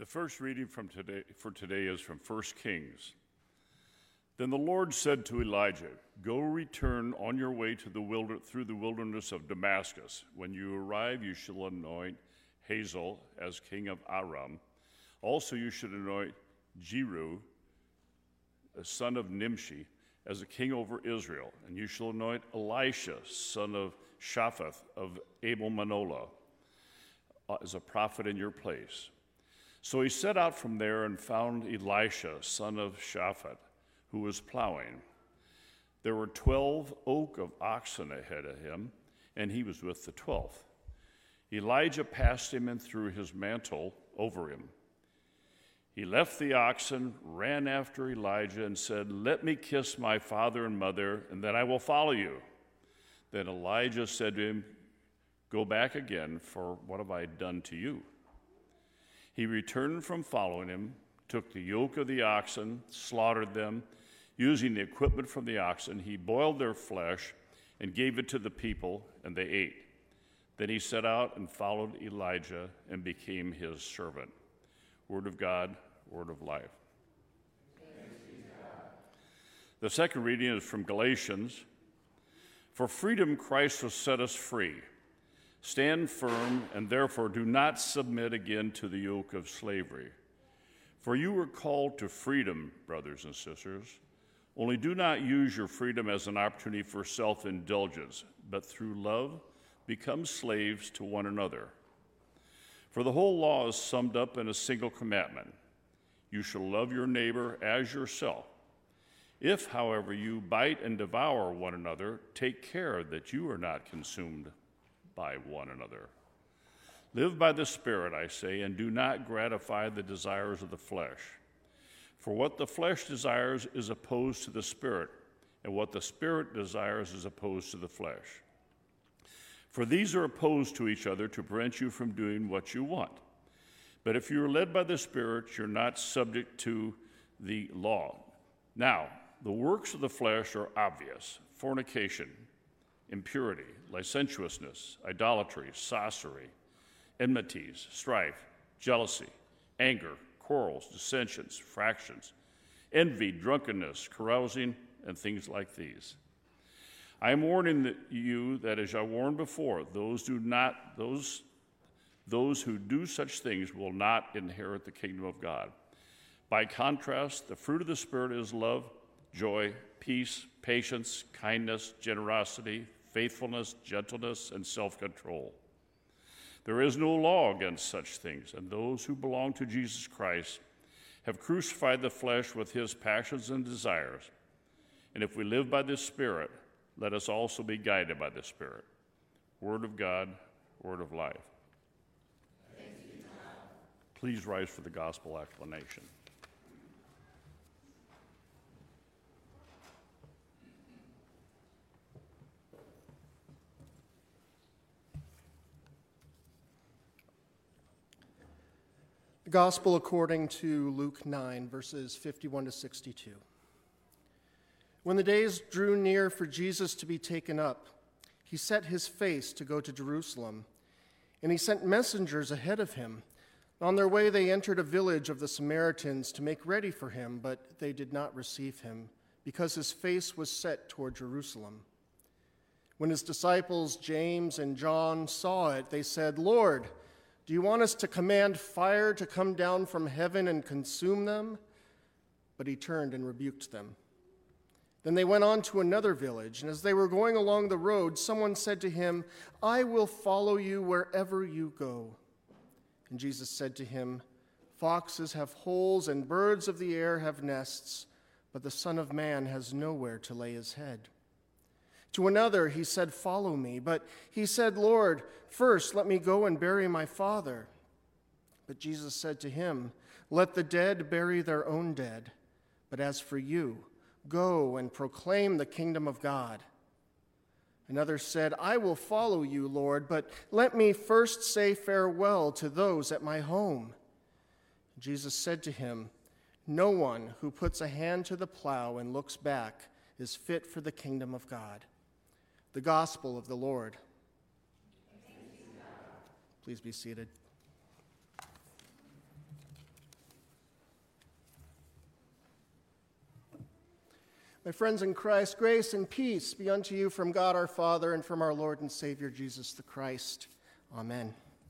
The first reading for today is from 1 Kings. Then the Lord said to Elijah, "Go return on your way to through the wilderness of Damascus. When you arrive, you shall anoint Hazael as king of Aram. Also you should anoint Jehu, a son of Nimshi, as a king over Israel. And you shall anoint Elisha, son of Shaphat of Abel-Manolah, as a prophet in your place." So he set out from there and found Elisha, son of Shaphat, who was plowing. There were 12 yoke of oxen ahead of him, and he was with the 12th. Elijah passed him and threw his mantle over him. He left the oxen, ran after Elijah, and said, "Let me kiss my father and mother, and then I will follow you." Then Elijah said to him, "Go back again, for what have I done to you?" He returned from following him, took the yoke of the oxen, slaughtered them. Using the equipment from the oxen, he boiled their flesh and gave it to the people, and they ate. Then he set out and followed Elijah and became his servant. Word of God, word of life. The second reading is from Galatians. For freedom Christ has set us free. Stand firm, and therefore do not submit again to the yoke of slavery. For you were called to freedom, brothers and sisters. Only do not use your freedom as an opportunity for self-indulgence, but through love become slaves to one another. For the whole law is summed up in a single commandment: you shall love your neighbor as yourself. If, however, you bite and devour one another, take care that you are not consumed by one another. Live by the Spirit, I say, and do not gratify the desires of the flesh. For what the flesh desires is opposed to the Spirit, and what the Spirit desires is opposed to the flesh. For these are opposed to each other to prevent you from doing what you want. But if you are led by the Spirit, you're not subject to the law. Now, the works of the flesh are obvious: fornication, impurity, licentiousness, idolatry, sorcery, enmities, strife, jealousy, anger, quarrels, dissensions, fractions, envy, drunkenness, carousing, and things like these. I am warning you that, as I warned before, those who do such things will not inherit the kingdom of God. By contrast, the fruit of the Spirit is love, joy, peace, patience, kindness, generosity, faithfulness, gentleness, and self-control. There is no law against such things, and those who belong to Jesus Christ have crucified the flesh with his passions and desires. And if we live by the Spirit, let us also be guided by the Spirit. Word of God, word of life. Please rise for the gospel explanation. The Gospel according to Luke 9, verses 51 to 62. When the days drew near for Jesus to be taken up, he set his face to go to Jerusalem, and he sent messengers ahead of him. On their way they entered a village of the Samaritans to make ready for him, but they did not receive him, because his face was set toward Jerusalem. When his disciples James and John saw it, they said, "Lord, do you want us to command fire to come down from heaven and consume them?" But he turned and rebuked them. Then they went on to another village, and as they were going along the road, someone said to him, "I will follow you wherever you go." And Jesus said to him, "Foxes have holes and birds of the air have nests, but the Son of Man has nowhere to lay his head." To another he said, "Follow me." But he said, "Lord, first let me go and bury my father." But Jesus said to him, "Let the dead bury their own dead. But as for you, go and proclaim the kingdom of God." Another said, "I will follow you, Lord, but let me first say farewell to those at my home." Jesus said to him, "No one who puts a hand to the plow and looks back is fit for the kingdom of God." The gospel of the Lord. Please be seated. My friends in Christ, grace and peace be unto you from God our Father and from our Lord and Savior Jesus the Christ. Amen.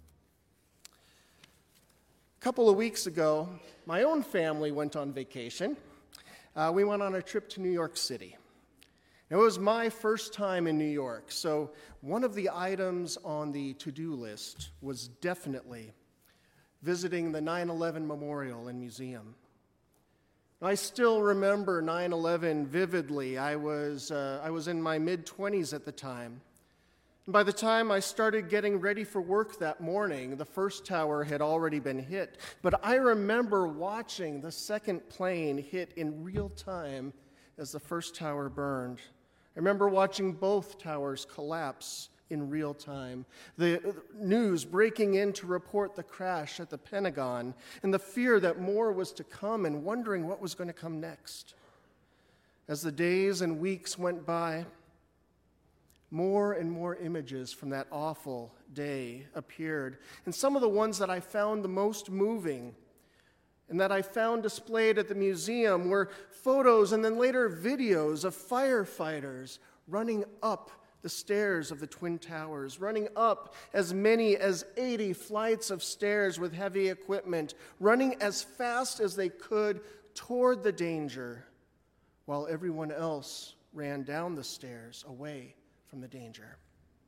A couple of weeks ago, my own family went on vacation. We went on a trip to New York City. It was my first time in New York, so one of the items on the to-do list was definitely visiting the 9/11 Memorial and Museum. I still remember 9/11 vividly. I was in my mid-20s at the time. And by the time I started getting ready for work that morning, the first tower had already been hit. But I remember watching the second plane hit in real time as the first tower burned. I remember watching both towers collapse in real time. The news breaking in to report the crash at the Pentagon, and the fear that more was to come and wondering what was going to come next. As the days and weeks went by, more and more images from that awful day appeared. And some of the ones that I found the most moving and that I found displayed at the museum were photos and then later videos of firefighters running up the stairs of the Twin Towers, running up as many as 80 flights of stairs with heavy equipment, running as fast as they could toward the danger, while everyone else ran down the stairs away from the danger.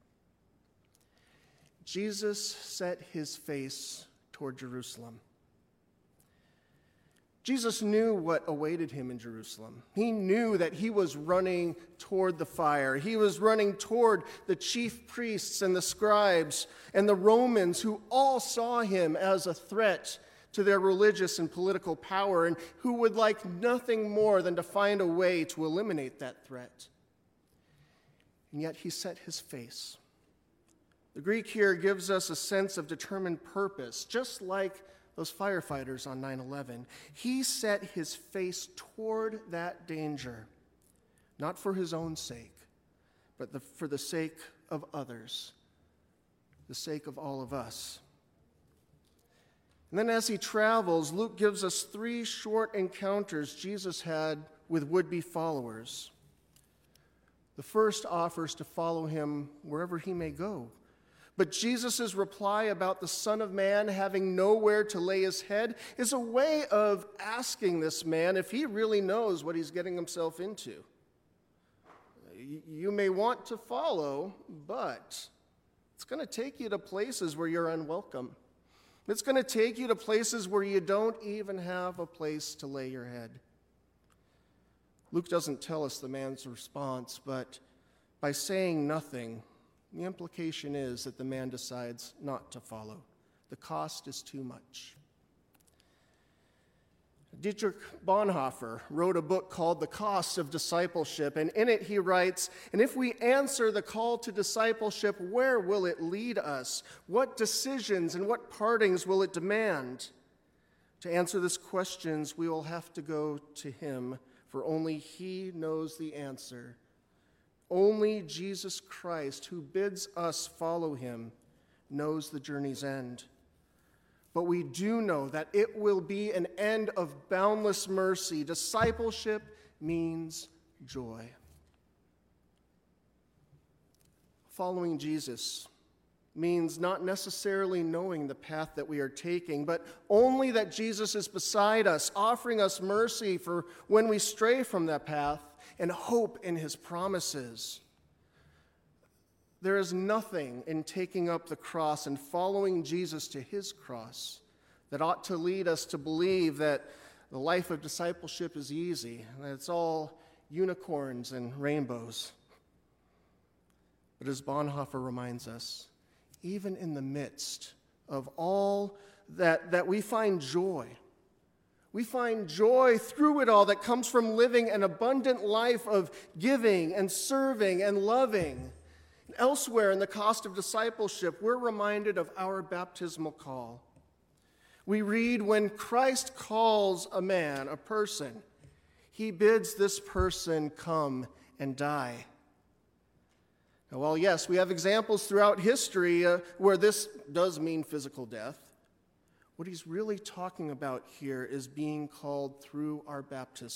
Jesus set his face toward Jerusalem. Jesus knew what awaited him in Jerusalem. He knew that he was running toward the fire. He was running toward the chief priests and the scribes and the Romans, who all saw him as a threat to their religious and political power and who would like nothing more than to find a way to eliminate that threat. And yet he set his face. The Greek here gives us a sense of determined purpose, just like those firefighters on 9/11. He set his face toward that danger, not for his own sake, but for the sake of others, the sake of all of us. And then as he travels, Luke gives us 3 short encounters Jesus had with would-be followers. The first offers to follow him wherever he may go. But Jesus' reply about the Son of Man having nowhere to lay his head is a way of asking this man if he really knows what he's getting himself into. You may want to follow, but it's going to take you to places where you're unwelcome. It's going to take you to places where you don't even have a place to lay your head. Luke doesn't tell us the man's response, but by saying nothing, the implication is that the man decides not to follow. The cost is too much. Dietrich Bonhoeffer wrote a book called The Cost of Discipleship, and in it he writes, "And if we answer the call to discipleship, where will it lead us? What decisions and what partings will it demand? To answer these questions, we will have to go to him, for only he knows the answer. Only Jesus Christ, who bids us follow him, knows the journey's end. But we do know that it will be an end of boundless mercy. Discipleship means joy." Following Jesus means not necessarily knowing the path that we are taking, but only that Jesus is beside us, offering us mercy for when we stray from that path and hope in his promises. There is nothing in taking up the cross and following Jesus to his cross that ought to lead us to believe that the life of discipleship is easy, that it's all unicorns and rainbows. But as Bonhoeffer reminds us, even in the midst of all that we find joy. We find joy through it all that comes from living an abundant life of giving and serving and loving. Elsewhere in the cost of discipleship, we're reminded of our baptismal call. We read, when Christ calls a man, a person, he bids this person come and die. Now, while yes, we have examples throughout history where this does mean physical death, what he's really talking about here is being called through our baptism.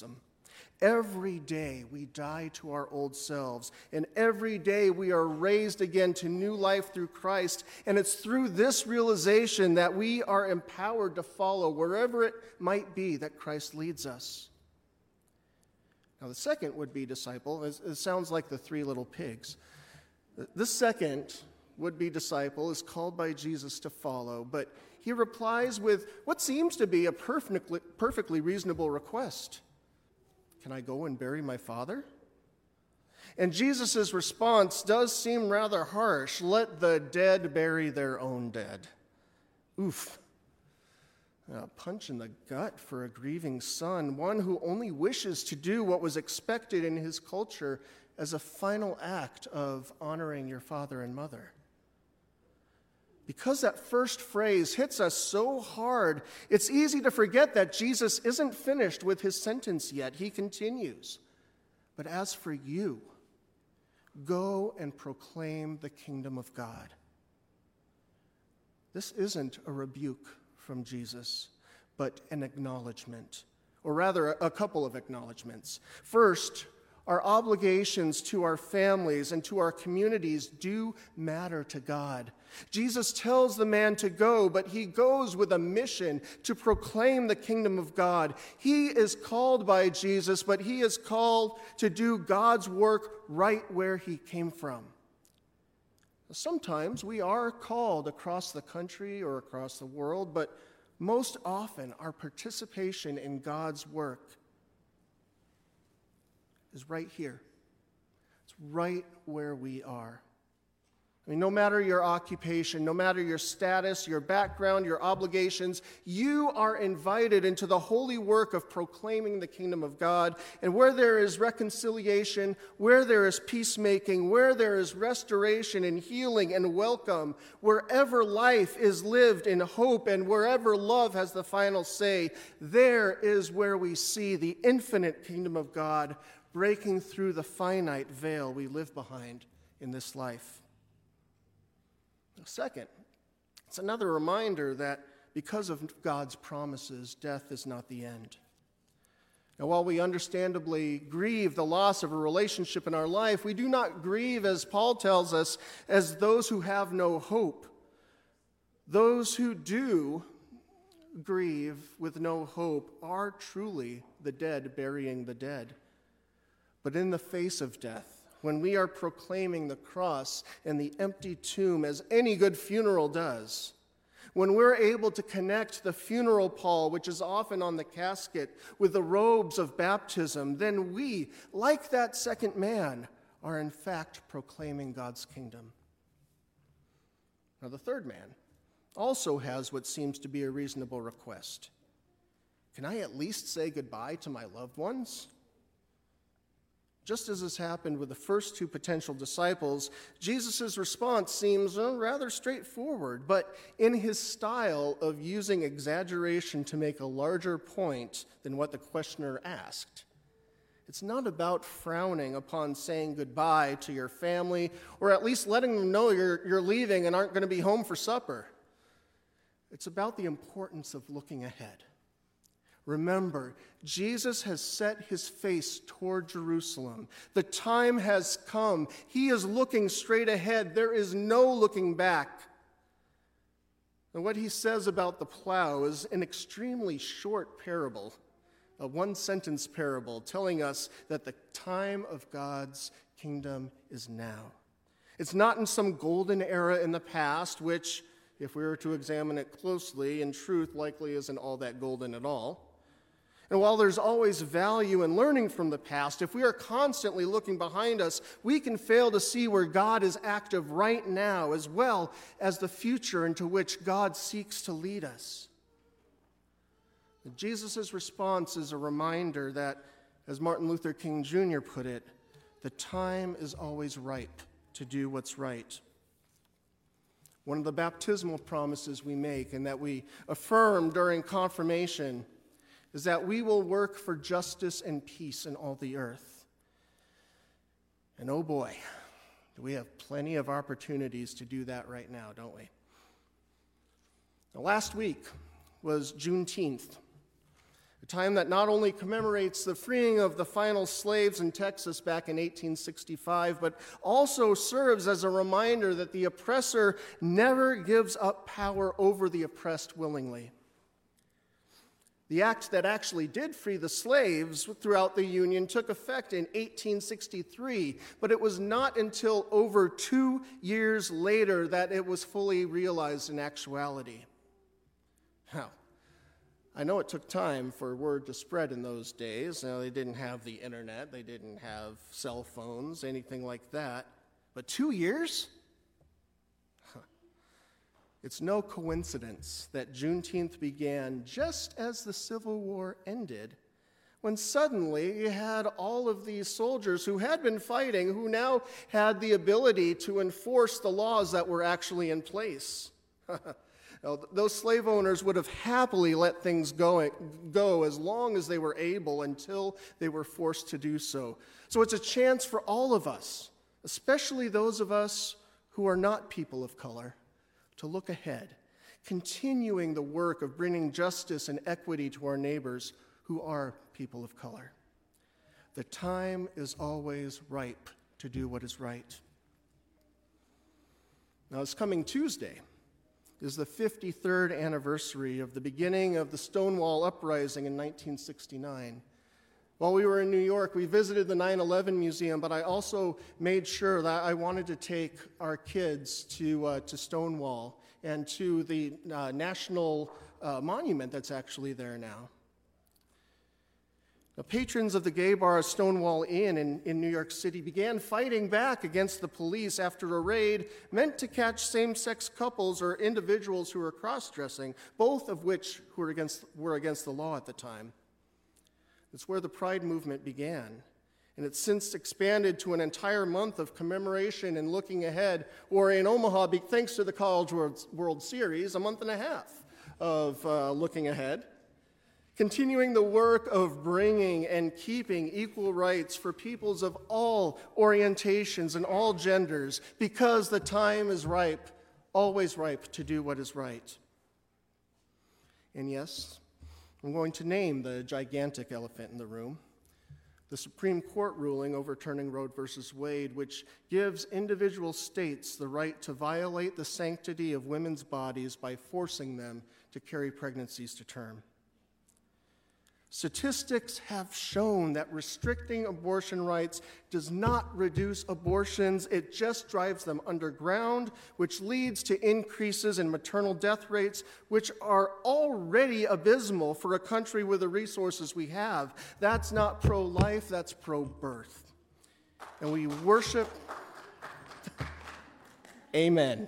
Every day we die to our old selves, and every day we are raised again to new life through Christ, and it's through this realization that we are empowered to follow wherever it might be that Christ leads us. Now, the second would-be disciple, it sounds like the three little pigs. This second would-be disciple is called by Jesus to follow, but he replies with what seems to be a perfectly reasonable request. Can I go and bury my father? And Jesus' response does seem rather harsh. Let the dead bury their own dead. Oof. A punch in the gut for a grieving son, one who only wishes to do what was expected in his culture as a final act of honoring your father and mother. Because that first phrase hits us so hard, it's easy to forget that Jesus isn't finished with his sentence yet. He continues. But as for you, go and proclaim the kingdom of God. This isn't a rebuke from Jesus, but an acknowledgement, or rather a couple of acknowledgments. First, our obligations to our families and to our communities do matter to God. Jesus tells the man to go, but he goes with a mission to proclaim the kingdom of God. He is called by Jesus, but he is called to do God's work right where he came from. Sometimes we are called across the country or across the world, but most often our participation in God's work is right here. It's right where we are. I mean, no matter your occupation, no matter your status, your background, your obligations, you are invited into the holy work of proclaiming the kingdom of God. And where there is reconciliation, where there is peacemaking, where there is restoration and healing and welcome, wherever life is lived in hope and wherever love has the final say, there is where we see the infinite kingdom of God breaking through the finite veil we live behind in this life. Second, it's another reminder that because of God's promises, death is not the end. Now, while we understandably grieve the loss of a relationship in our life, we do not grieve, as Paul tells us, as those who have no hope. Those who do grieve with no hope are truly the dead burying the dead. But in the face of death, when we are proclaiming the cross and the empty tomb, as any good funeral does, when we're able to connect the funeral pall, which is often on the casket, with the robes of baptism, then we, like that second man, are in fact proclaiming God's kingdom. Now, the third man also has what seems to be a reasonable request. Can I at least say goodbye to my loved ones? Just as has happened with the first two potential disciples, Jesus' response seems rather straightforward, but in his style of using exaggeration to make a larger point than what the questioner asked. It's not about frowning upon saying goodbye to your family, or at least letting them know you're leaving and aren't going to be home for supper. It's about the importance of looking ahead. Remember, Jesus has set his face toward Jerusalem. The time has come. He is looking straight ahead. There is no looking back. And what he says about the plow is an extremely short parable, a one-sentence parable, telling us that the time of God's kingdom is now. It's not in some golden era in the past, which, if we were to examine it closely, in truth likely isn't all that golden at all. And while there's always value in learning from the past, if we are constantly looking behind us, we can fail to see where God is active right now, as well as the future into which God seeks to lead us. Jesus' response is a reminder that, as Martin Luther King Jr. put it, the time is always ripe to do what's right. One of the baptismal promises we make and that we affirm during confirmation is that we will work for justice and peace in all the earth. And oh boy, do we have plenty of opportunities to do that right now, don't we? Now, last week was Juneteenth, a a time that not only commemorates the freeing of the final slaves in Texas back in 1865, but also serves as a reminder that the oppressor never gives up power over the oppressed willingly. The act that actually did free the slaves throughout the Union took effect in 1863, but it was not until over 2 years later that it was fully realized in actuality. Now, I know it took time for word to spread in those days. Now, they didn't have the internet, they didn't have cell phones, anything like that. But 2 years? It's no coincidence that Juneteenth began just as the Civil War ended, when suddenly you had all of these soldiers who had been fighting, who now had the ability to enforce the laws that were actually in place. Now, those slave owners would have happily let things go as long as they were able until they were forced to do so. So it's a chance for all of us, especially those of us who are not people of color, to look ahead, continuing the work of bringing justice and equity to our neighbors who are people of color. The time is always ripe to do what is right. Now, this coming Tuesday is the 53rd anniversary of the beginning of the Stonewall Uprising in 1969. While we were in New York, we visited the 9/11 Museum, but I also made sure that I wanted to take our kids to Stonewall and to the national monument that's actually there now. The patrons of the gay bar Stonewall Inn in New York City began fighting back against the police after a raid meant to catch same-sex couples or individuals who were cross-dressing, both of which were against the law at the time. It's where the Pride movement began, and it's since expanded to an entire month of commemoration and looking ahead, or in Omaha, thanks to the College World Series, a month and a half of looking ahead. Continuing the work of bringing and keeping equal rights for peoples of all orientations and all genders, because the time is ripe, always ripe, to do what is right. And yes, I'm going to name the gigantic elephant in the room, the Supreme Court ruling overturning Roe v. Wade, which gives individual states the right to violate the sanctity of women's bodies by forcing them to carry pregnancies to term. Statistics have shown that restricting abortion rights does not reduce abortions, it just drives them underground, which leads to increases in maternal death rates, which are already abysmal for a country with the resources we have. That's not pro-life, that's pro-birth. And we worship... Amen.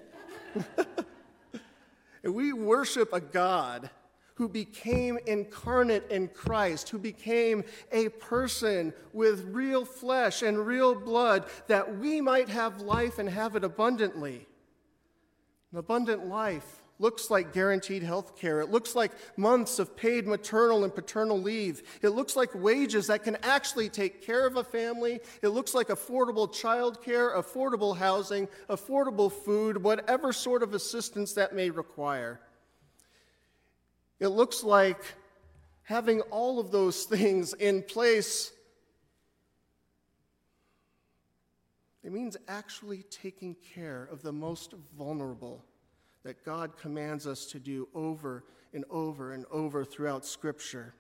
And we worship a God who became incarnate in Christ, who became a person with real flesh and real blood, that we might have life and have it abundantly. An abundant life looks like guaranteed health care. It looks like months of paid maternal and paternal leave. It looks like wages that can actually take care of a family. It looks like affordable child care, affordable housing, affordable food, whatever sort of assistance that may require. It looks like having all of those things in place. It means actually taking care of the most vulnerable that God commands us to do over and over and over throughout Scripture.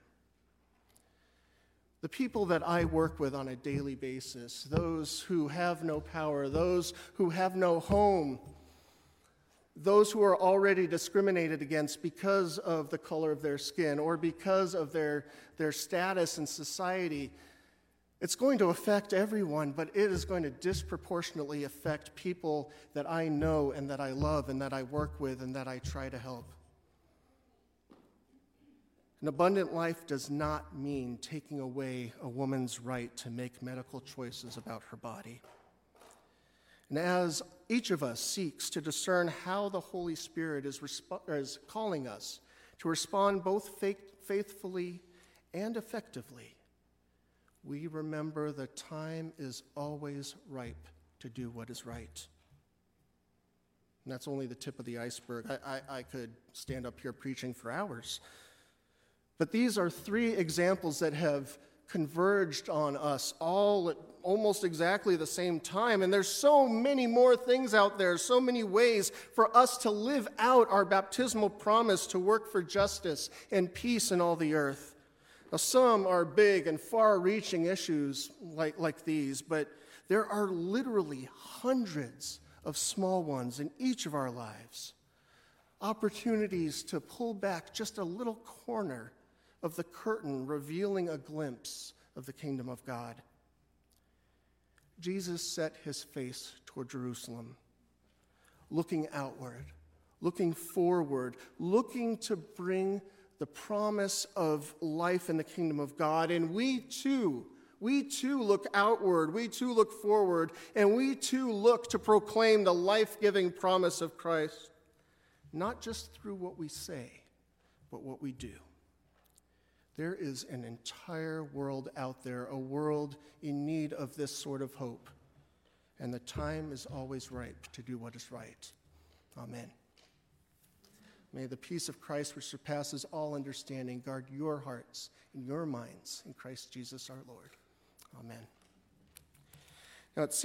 The people that I work with on a daily basis, those who have no power, those who have no home, those who are already discriminated against because of the color of their skin or because of their status in society, it's going to affect everyone, but it is going to disproportionately affect people that I know and that I love and that I work with and that I try to help. An abundant life does not mean taking away a woman's right to make medical choices about her body. And as each of us seeks to discern how the Holy Spirit is calling us to respond both faithfully and effectively, we remember the time is always ripe to do what is right. And that's only the tip of the iceberg. I could stand up here preaching for hours. But these are three examples that have converged on us all at almost exactly the same time. And there's so many more things out there, so many ways for us to live out our baptismal promise to work for justice and peace in all the earth. Now, some are big and far-reaching issues like these, but there are literally hundreds of small ones in each of our lives. Opportunities to pull back just a little corner of the curtain, revealing a glimpse of the kingdom of God. Jesus set his face toward Jerusalem, looking outward, looking forward, looking to bring the promise of life in the kingdom of God. And we too look outward, we too look forward, and we too look to proclaim the life-giving promise of Christ, not just through what we say, but what we do. There is an entire world out there, a world in need of this sort of hope. And the time is always ripe to do what is right. Amen. May the peace of Christ, which surpasses all understanding, guard your hearts and your minds in Christ Jesus our Lord. Amen. Now, it seems